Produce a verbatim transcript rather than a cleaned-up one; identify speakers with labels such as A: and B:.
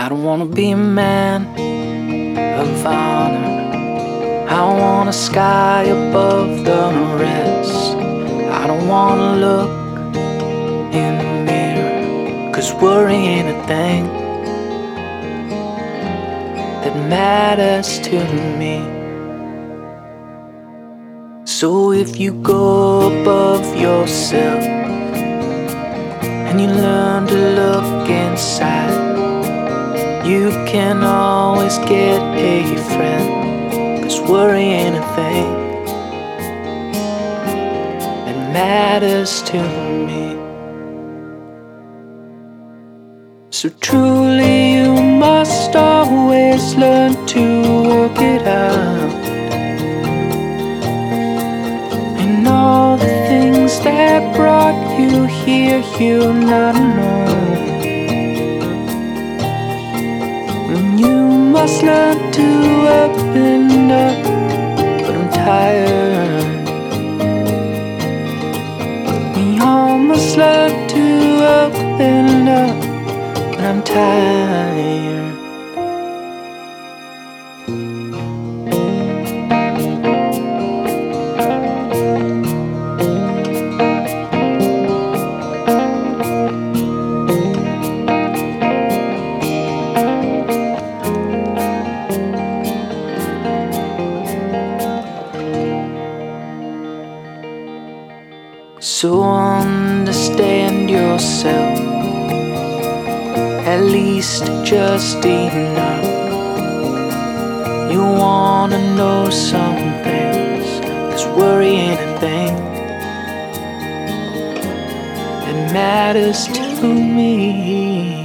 A: I don't wanna be a man of honor. I want a sky above the rest. I don't wanna look in the mirror, 'cause worry ain't a thing that matters to me. So if you go above yourself and you learn to look inside, you can always get a friend, 'cause worry ain't a thing that matters to me. So truly you must always learn to work it out, and all the things that brought you here you'll not know. You must learn to open up, but I'm tired. We all must learn to open up, but I'm tired. So understand yourself, at least just enough. You wanna know some things, 'cause worry ain't a thing that matters to me.